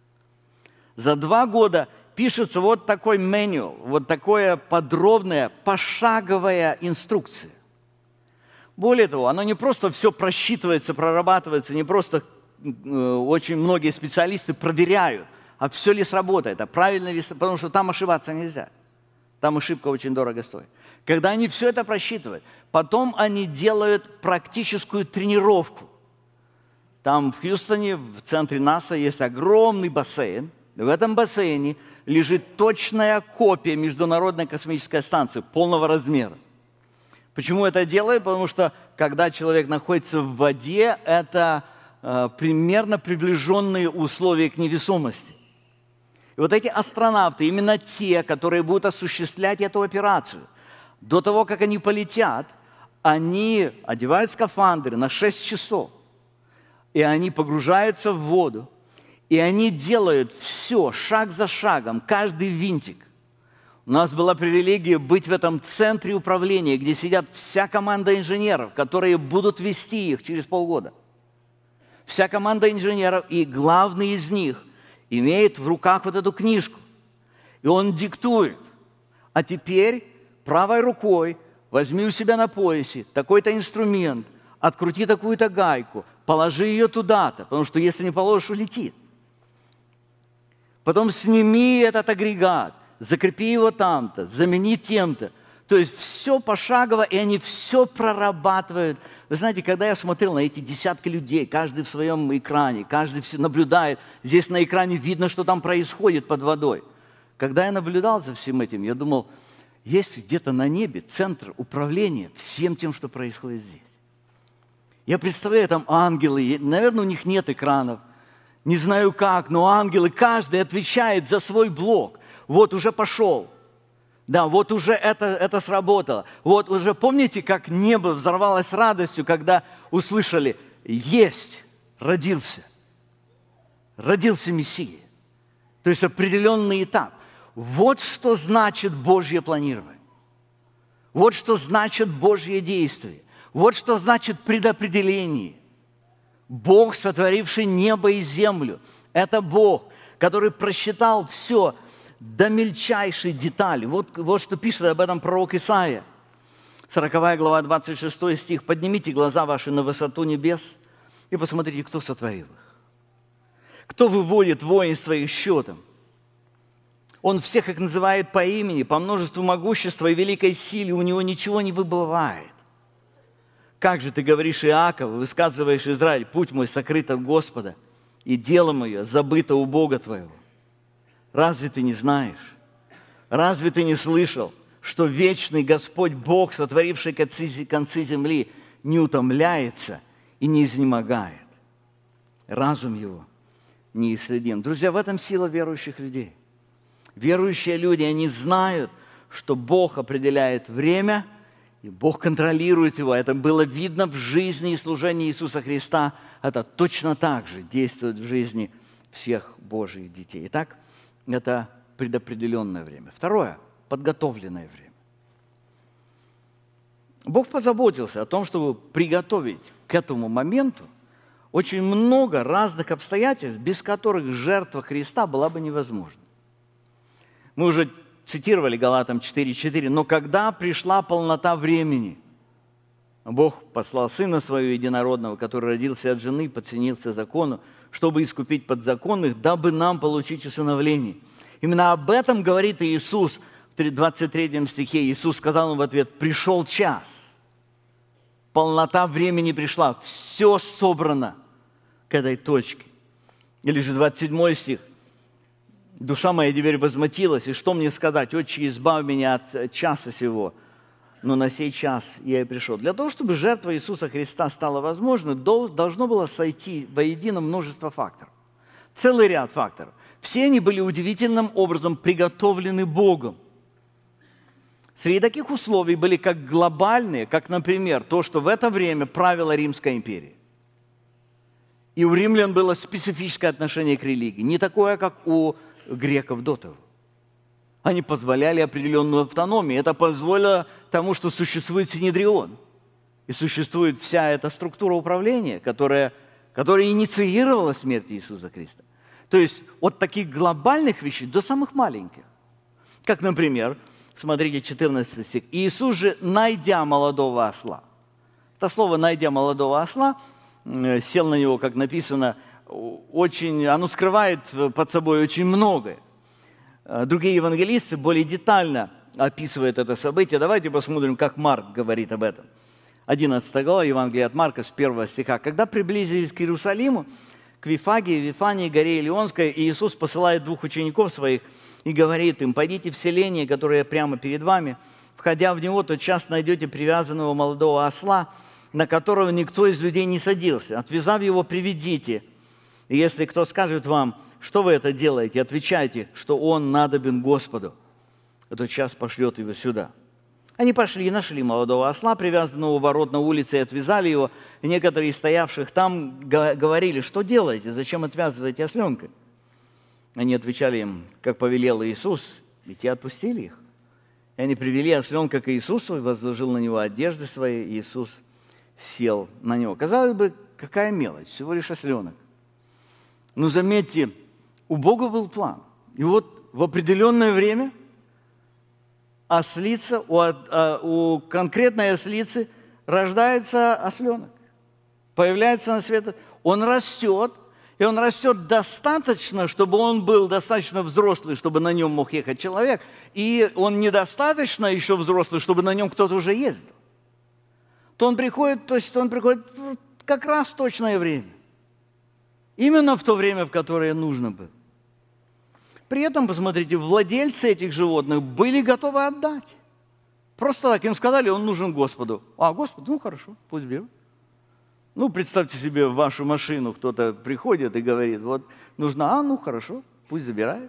За два года пишется вот такой manual, вот такая подробная, пошаговая инструкция. Более того, оно не просто все просчитывается, прорабатывается, не просто э, очень многие специалисты проверяют, а все ли сработает, а правильно ли, потому что там ошибаться нельзя. Там ошибка очень дорого стоит. Когда они все это просчитывают, потом они делают практическую тренировку. Там в Хьюстоне, в центре НАСА, есть огромный бассейн. В этом бассейне лежит точная копия Международной космической станции полного размера. Почему это делают? Потому что, когда человек находится в воде, это э, примерно приближенные условия к невесомости. И вот эти астронавты, именно те, которые будут осуществлять эту операцию, до того, как они полетят, они одевают скафандры на шесть часов, и они погружаются в воду, и они делают все, шаг за шагом, каждый винтик. У нас была привилегия быть в этом центре управления, где сидят вся команда инженеров, которые будут вести их через полгода. Вся команда инженеров, и главный из них имеет в руках вот эту книжку. И он диктует. А теперь правой рукой возьми у себя на поясе такой-то инструмент, открути такую-то гайку, положи ее туда-то, потому что если не положишь, улетит. Потом сними этот агрегат, закрепи его там-то, замени тем-то. То есть все пошагово, и они все прорабатывают. Вы знаете, когда я смотрел на эти десятки людей, каждый в своем экране, каждый все наблюдает, здесь на экране видно, что там происходит под водой. Когда я наблюдал за всем этим, я думал, есть где-то на небе центр управления всем тем, что происходит здесь. Я представляю, там ангелы, наверное, у них нет экранов, не знаю как, но ангелы, каждый отвечает за свой блок. Вот уже пошел. Да, вот уже это, это сработало. Вот уже помните, как небо взорвалось радостью, когда услышали «Есть! Родился! Родился Мессия!» То есть определенный этап. Вот что значит Божье планирование. Вот что значит Божье действие. Вот что значит предопределение. Бог, сотворивший небо и землю, это Бог, который просчитал все до мельчайшей детали. Вот, вот что пишет об этом пророк Исаия. сороковая глава, двадцать шестой стих. «Поднимите глаза ваши на высоту небес и посмотрите, кто сотворил их. Кто выводит воинство их счетом. Он всех их называет по имени, по множеству могущества и великой силе. У него ничего не выбывает. Как же ты говоришь, Иаков, высказываешь, Израиль, путь мой сокрыт от Господа, и дело мое забыто у Бога твоего. Разве ты не знаешь? Разве ты не слышал, что вечный Господь Бог, сотворивший концы земли, не утомляется и не изнемогает? Разум его неисследим». Друзья, в этом сила верующих людей. Верующие люди, они знают, что Бог определяет время, и Бог контролирует его. Это было видно в жизни и служении Иисуса Христа. Это точно так же действует в жизни всех Божьих детей. Итак, это предопределенное время. Второе – подготовленное время. Бог позаботился о том, чтобы приготовить к этому моменту очень много разных обстоятельств, без которых жертва Христа была бы невозможна. Мы уже цитировали Галатам четыре четыре. «Но когда пришла полнота времени, Бог послал Сына Своего Единородного, который родился от жены, подчинился закону, чтобы искупить подзаконных, дабы нам получить усыновление». Именно об этом говорит Иисус в двадцать третьем стихе. Иисус сказал ему в ответ: «Пришел час, полнота времени пришла, все собрано к этой точке». Или же двадцать седьмой стих. «Душа моя теперь возмутилась, и что мне сказать? Отче, избавь меня от часа сего, но на сей час я и пришел». Для того, чтобы жертва Иисуса Христа стала возможной, должно было сойти воедино множество факторов. Целый ряд факторов. Все они были удивительным образом приготовлены Богом. Среди таких условий были как глобальные, как, например, то, что в это время правила Римская империя. И у римлян было специфическое отношение к религии, не такое, как у греков до того. Они позволяли определенную автономию. Это позволило тому, что существует Синедрион. И существует вся эта структура управления, которая, которая инициировала смерть Иисуса Христа. То есть от таких глобальных вещей до самых маленьких. Как, например, смотрите, четырнадцатый стих. «Иисус же, найдя молодого осла». Это слово «найдя молодого осла», сел на него, как написано, очень, оно скрывает под собой очень многое. Другие евангелисты более детально описывают это событие. Давайте посмотрим, как Марк говорит об этом. одиннадцатая глава Евангелия от Марка с первого стиха. «Когда приблизились к Иерусалиму, к Вифагии, Вифании, горе Илионской, Иисус посылает двух учеников своих и говорит им: пойдите в селение, которое прямо перед вами. Входя в него, тотчас найдете привязанного молодого осла, на которого никто из людей не садился. Отвязав его, приведите. И если кто скажет вам, что вы это делаете? Отвечайте, что он надобен Господу. А тот час пошлет его сюда». Они пошли и нашли молодого осла, привязанного у ворот на улице, и отвязали его. И некоторые из стоявших там говорили: «Что делаете? Зачем отвязываете осленка?» Они отвечали им, как повелел Иисус, и те отпустили их. И они привели осленка к Иисусу, и возложил на него одежды свои, и Иисус сел на него. Казалось бы, какая мелочь, всего лишь осленок. Но заметьте, у Бога был план. И вот в определенное время ослица, у, у конкретной ослицы рождается осленок. Появляется на свет. Он растет, и он растет достаточно, чтобы он был достаточно взрослый, чтобы на нем мог ехать человек. И он недостаточно еще взрослый, чтобы на нем кто-то уже ездил. То он приходит, то есть он приходит как раз в точное время. Именно в то время, в которое нужно было. При этом, посмотрите, владельцы этих животных были готовы отдать. Просто так им сказали: он нужен Господу. А, Господу, ну хорошо, пусть берут. Ну, представьте себе, в вашу машину кто-то приходит и говорит: вот нужна, а, ну хорошо, пусть забирает.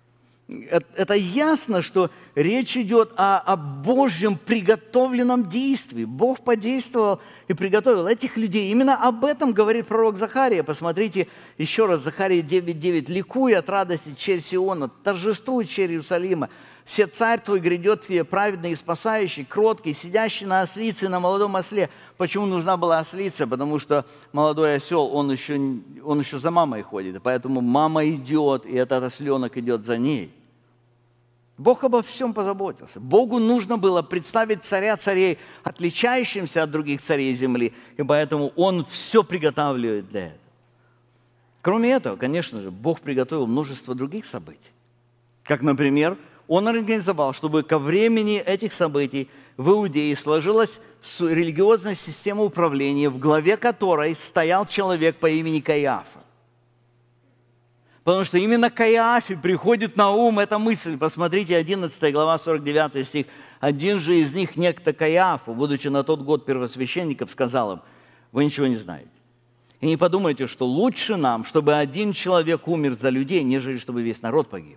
Это ясно, что речь идет о, о Божьем приготовленном действии. Бог подействовал и приготовил этих людей. Именно об этом говорит пророк Захария. Посмотрите еще раз, Захария девять девять. «Ликуй от радости, черь Сиона, торжествуй, черь Иерусалима. Все царь твой грядет тебе, праведный и спасающий, кроткий, сидящий на ослице, на молодом осле». Почему нужна была ослица? Потому что молодой осел, он еще, он еще за мамой ходит. И поэтому мама идет, и этот осленок идет за ней. Бог обо всем позаботился. Богу нужно было представить царя царей, отличающимся от других царей земли, и поэтому Он все приготавливает для этого. Кроме этого, конечно же, Бог приготовил множество других событий. Как, например, Он организовал, чтобы ко времени этих событий в Иудее сложилась религиозная система управления, в главе которой стоял человек по имени Каиафа. Потому что именно Каиафе приходит на ум эта мысль. Посмотрите, одиннадцатая глава, сорок девятый стих. «Один же из них, некто Каиафа, будучи на тот год первосвященником, сказал им: вы ничего не знаете. И не подумайте, что лучше нам, чтобы один человек умер за людей, нежели чтобы весь народ погиб».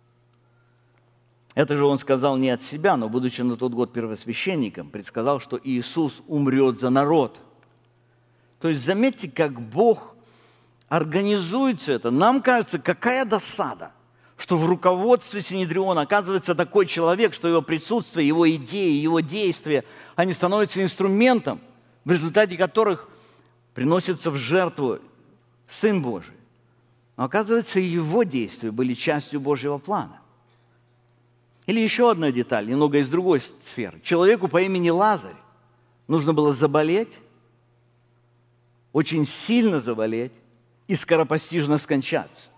Это же он сказал не от себя, но, будучи на тот год первосвященником, предсказал, что Иисус умрет за народ. То есть заметьте, как Бог организует все это. Нам кажется, какая досада, что в руководстве Синедриона оказывается такой человек, что его присутствие, его идеи, его действия, они становятся инструментом, в результате которых приносится в жертву Сын Божий. Но оказывается, его действия были частью Божьего плана. Или еще одна деталь, немного из другой сферы. Человеку по имени Лазарь нужно было заболеть, очень сильно заболеть, и скоропостижно скончаться.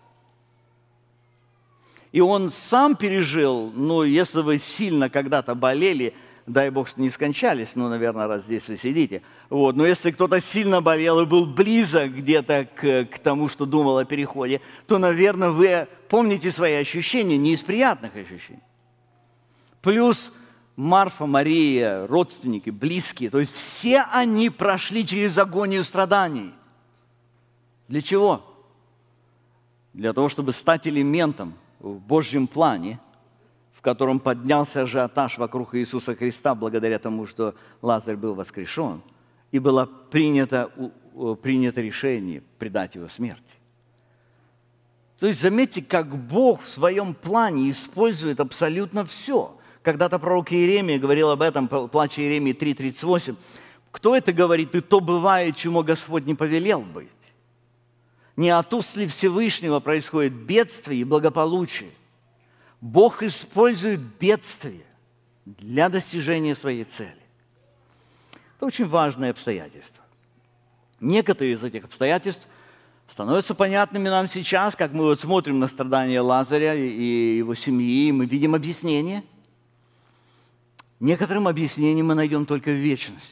И он сам пережил, ну, если вы сильно когда-то болели, дай Бог, что не скончались, ну, наверное, раз здесь вы сидите, вот, но если кто-то сильно болел и был близок где-то к, к тому, что думал о переходе, то, наверное, вы помните свои ощущения, не из приятных ощущений. Плюс Марфа, Мария, родственники, близкие, то есть все они прошли через агонию страданий. Для чего? Для того, чтобы стать элементом в Божьем плане, в котором поднялся ажиотаж вокруг Иисуса Христа благодаря тому, что Лазарь был воскрешен, и было принято, принято решение предать его смерти. То есть заметьте, как Бог в своем плане использует абсолютно все. Когда-то пророк Иеремия говорил об этом, плач Иеремии три тридцать восемь. Кто это говорит? «И то бывает, чему Господь не повелел быть». Не от уст ли Всевышнего происходит бедствие и благополучие. Бог использует бедствие для достижения своей цели. Это очень важное обстоятельство. Некоторые из этих обстоятельств становятся понятными нам сейчас, как мы вот смотрим на страдания Лазаря и его семьи, и мы видим объяснение. Некоторым объяснением мы найдем только в вечности.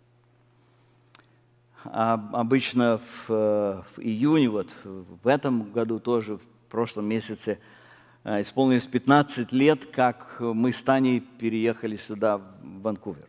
А обычно в, в июне, вот в этом году тоже, в прошлом месяце, исполнилось пятнадцать лет, как мы с Таней переехали сюда, в Ванкувер.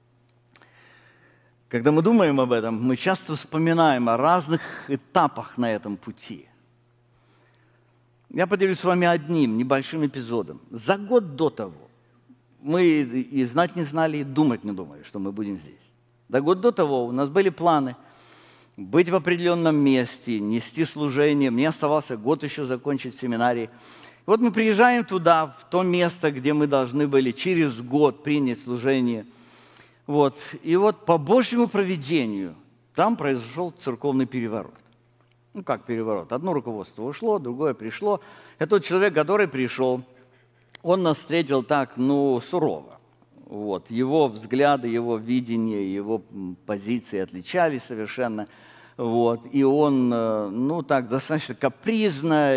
Когда мы думаем об этом, мы часто вспоминаем о разных этапах на этом пути. Я поделюсь с вами одним небольшим эпизодом. За год до того мы и знать не знали, и думать не думали, что мы будем здесь. За год до того у нас были планы быть в определенном месте, нести служение. Мне оставался год еще закончить семинарий. И вот мы приезжаем туда, в то место, где мы должны были через год принять служение. Вот. И вот по Божьему провидению там произошел церковный переворот. Ну, как переворот? Одно руководство ушло, другое пришло. И тот человек, который пришел, он нас встретил так, ну, сурово. Вот. Его взгляды, его видение, его позиции отличались совершенно. Вот. И он, ну, так достаточно капризно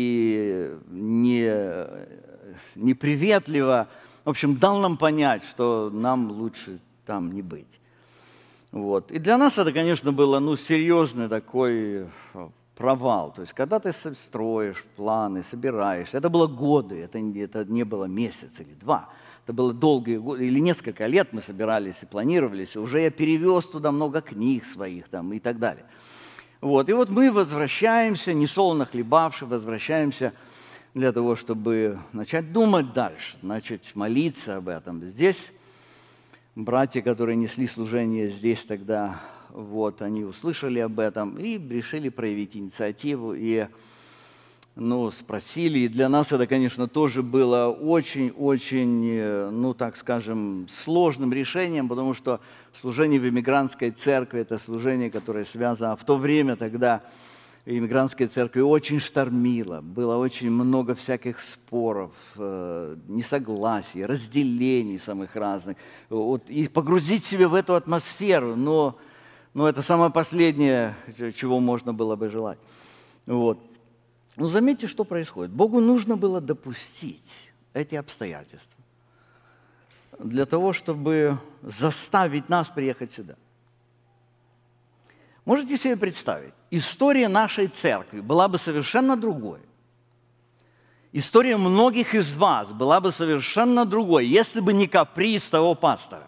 и не, неприветливо, в общем, дал нам понять, что нам лучше там не быть. Вот. И для нас это, конечно, было, ну, серьезный такой провал. То есть, когда ты строишь планы, собираешься, это было годы, это, это не было месяц или два. Это было долгие годы, или несколько лет мы собирались и планировались. Уже я перевез туда много книг своих там, и так далее. Вот. И вот мы возвращаемся, несолоно хлебавши, возвращаемся для того, чтобы начать думать дальше, начать молиться об этом. Здесь братья, которые несли служение здесь тогда, вот, они услышали об этом и решили проявить инициативу. И ну, спросили, и для нас это, конечно, тоже было очень-очень, ну, так скажем, сложным решением, потому что служение в иммигрантской церкви – это служение, которое связано, а в то время тогда иммигрантской церкви очень штормило, было очень много всяких споров, несогласий, разделений самых разных, вот, и погрузить себя в эту атмосферу, но, но это самое последнее, чего можно было бы желать. Вот. Но заметьте, что происходит. Богу нужно было допустить эти обстоятельства для того, чтобы заставить нас приехать сюда. Можете себе представить, история нашей церкви была бы совершенно другой. История многих из вас была бы совершенно другой, если бы не каприз того пастора.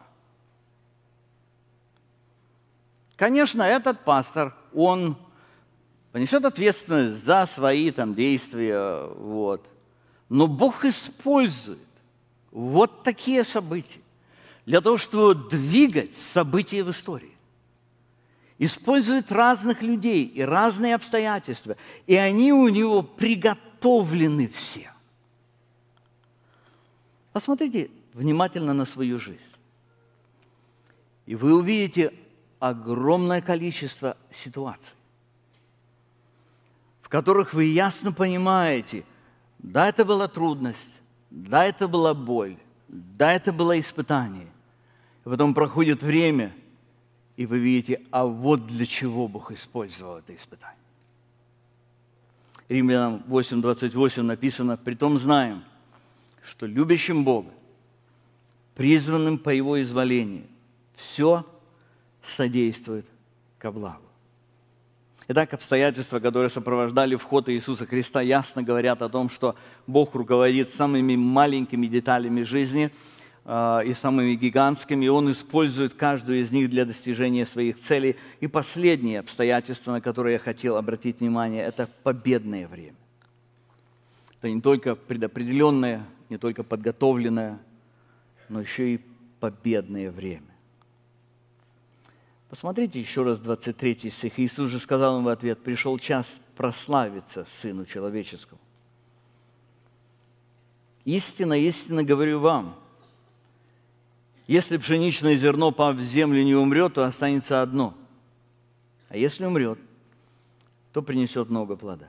Конечно, этот пастор, он понесет ответственность за свои там действия, вот. Но Бог использует вот такие события для того, чтобы двигать события в истории. Использует разных людей и разные обстоятельства, и они у него приготовлены все. Посмотрите внимательно на свою жизнь, и вы увидите огромное количество ситуаций, в которых вы ясно понимаете, да, это была трудность, да, это была боль, да, это было испытание. И потом проходит время, и вы видите, а вот для чего Бог использовал это испытание. Римлянам восемь двадцать восемь написано: «Притом знаем, что любящим Бога, призванным по Его изволению, все содействует ко благу». Итак, обстоятельства, которые сопровождали вход Иисуса Христа, ясно говорят о том, что Бог руководит самыми маленькими деталями жизни э, и самыми гигантскими, и Он использует каждую из них для достижения своих целей. И последнее обстоятельство, на которое я хотел обратить внимание, это победное время. Это не только предопределенное, не только подготовленное, но еще и победное время. Посмотрите еще раз двадцать третий стих. Иисус же сказал им в ответ: «Пришел час прославиться Сыну Человеческому. Истинно, истинно говорю вам, если пшеничное зерно, пав в землю, не умрет, то останется одно. А если умрет, то принесет много плода.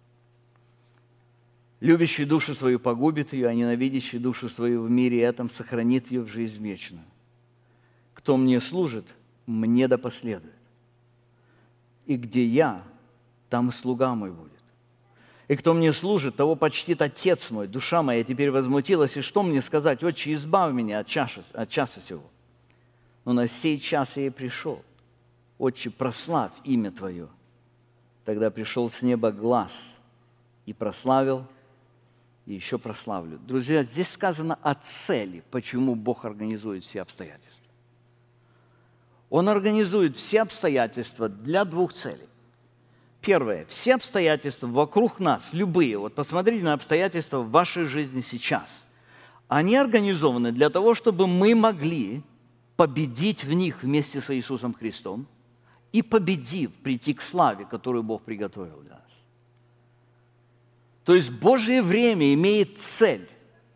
Любящий душу свою погубит ее, а ненавидящий душу свою в мире этом сохранит ее в жизнь вечную. Кто мне служит, мне да последует. И где я, там и слуга мой будет. И кто мне служит, того почтит Отец мой. Душа моя теперь возмутилась, и что мне сказать? Отче, избавь меня от часа, от часа сего. Но на сей час я и пришел. Отче, прославь имя Твое. Тогда пришел с неба глас и прославил, и еще прославлю». Друзья, здесь сказано о цели, почему Бог организует все обстоятельства. Он организует все обстоятельства для двух целей. Первое. Все обстоятельства вокруг нас, любые, вот посмотрите на обстоятельства в вашей жизни сейчас. Они организованы для того, чтобы мы могли победить в них вместе с Иисусом Христом и, победив, прийти к славе, которую Бог приготовил для нас. То есть Божье время имеет цель.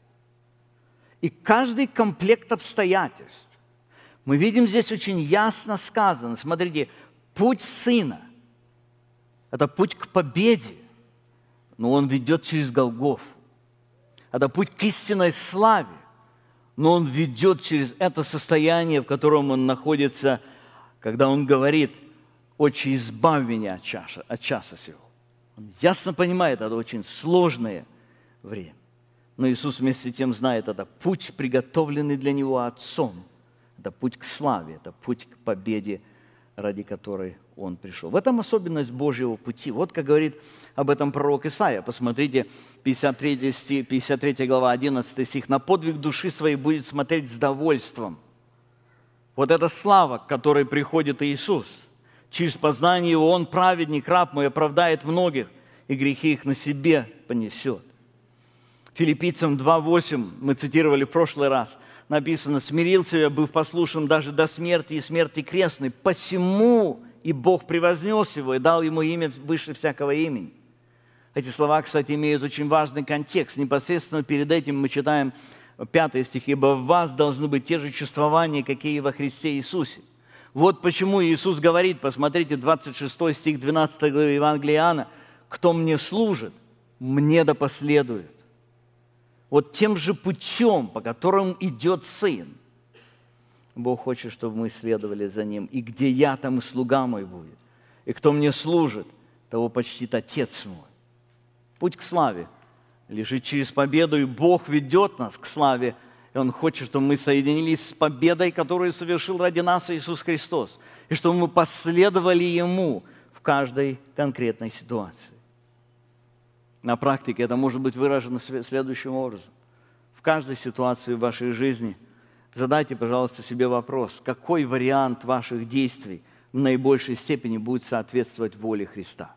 И каждый комплект обстоятельств, мы видим здесь очень ясно сказано, смотрите, путь Сына – это путь к победе, но он ведет через Голгофу. Это путь к истинной славе, но он ведет через это состояние, в котором он находится, когда он говорит: «Отче, избавь меня от часа, от часа сего». Он ясно понимает, это очень сложное время. Но Иисус вместе с тем знает, это путь, приготовленный для Него Отцом. Это путь к славе, это путь к победе, ради которой Он пришел. В этом особенность Божьего пути. Вот как говорит об этом пророк Исаия. Посмотрите, пятьдесят третья, стих, пятьдесят третья глава, одиннадцатый стих. «На подвиг души своей будет смотреть с довольством». Вот эта слава, к которой приходит Иисус. Через познание Его Он, праведник, раб мой, оправдает многих, и грехи их на себе понесет. Филиппийцам два восемь, мы цитировали в прошлый раз, написано: «Смирился я, быв послушен даже до смерти и смерти крестной, посему и Бог превознес его и дал ему имя выше всякого имени». Эти слова, кстати, имеют очень важный контекст. Непосредственно перед этим мы читаем пятый стих: «Ибо в вас должны быть те же чувствования, какие во Христе Иисусе». Вот почему Иисус говорит, посмотрите, двадцать шестой стих двенадцатой главы Евангелия Иоанна: «Кто мне служит, мне да последует». Вот тем же путем, по которому идет Сын, Бог хочет, чтобы мы следовали за Ним. «И где я, там и слуга мой будет. И кто мне служит, того почтит Отец мой». Путь к славе лежит через победу, и Бог ведет нас к славе. И Он хочет, чтобы мы соединились с победой, которую совершил ради нас Иисус Христос, и чтобы мы последовали Ему в каждой конкретной ситуации. На практике это может быть выражено следующим образом. В каждой ситуации в вашей жизни задайте, пожалуйста, себе вопрос: какой вариант ваших действий в наибольшей степени будет соответствовать воле Христа?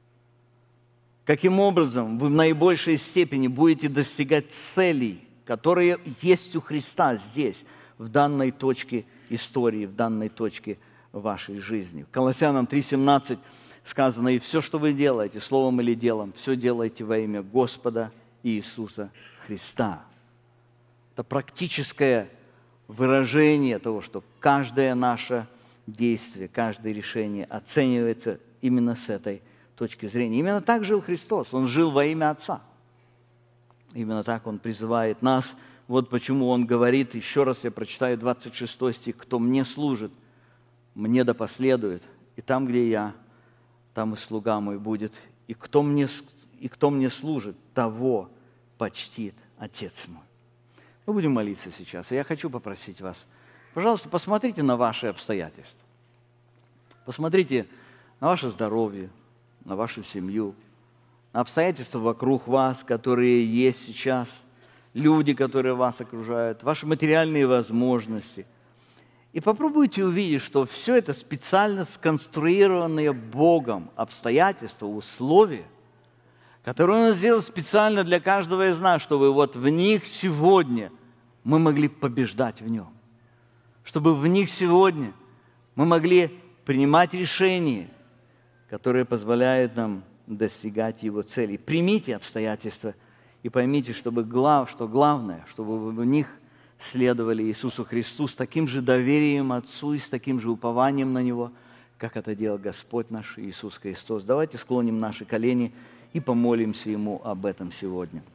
Каким образом вы в наибольшей степени будете достигать целей, которые есть у Христа здесь, в данной точке истории, в данной точке вашей жизни? В Колоссянам три семнадцать сказано: «И все, что вы делаете, словом или делом, все делайте во имя Господа Иисуса Христа». Это практическое выражение того, что каждое наше действие, каждое решение оценивается именно с этой точки зрения. Именно так жил Христос. Он жил во имя Отца. Именно так Он призывает нас. Вот почему Он говорит, еще раз я прочитаю двадцать шестой стих: «Кто мне служит, мне да последует, и там, где я, там и слуга мой будет, и кто мне, и кто мне служит, того почтит Отец мой». Мы будем молиться сейчас, и я хочу попросить вас, пожалуйста, посмотрите на ваши обстоятельства. Посмотрите на ваше здоровье, на вашу семью, на обстоятельства вокруг вас, которые есть сейчас, люди, которые вас окружают, ваши материальные возможности. И попробуйте увидеть, что все это специально сконструированные Богом обстоятельства, условия, которые Он сделал специально для каждого из нас, чтобы вот в них сегодня мы могли побеждать в Нем. Чтобы в них сегодня мы могли принимать решения, которые позволяют нам достигать Его целей. Примите обстоятельства и поймите, чтобы глав, что главное, чтобы вы в них следовали Иисусу Христу с таким же доверием Отцу и с таким же упованием на Него, как это делал Господь наш Иисус Христос. Давайте склоним наши колени и помолимся Ему об этом сегодня.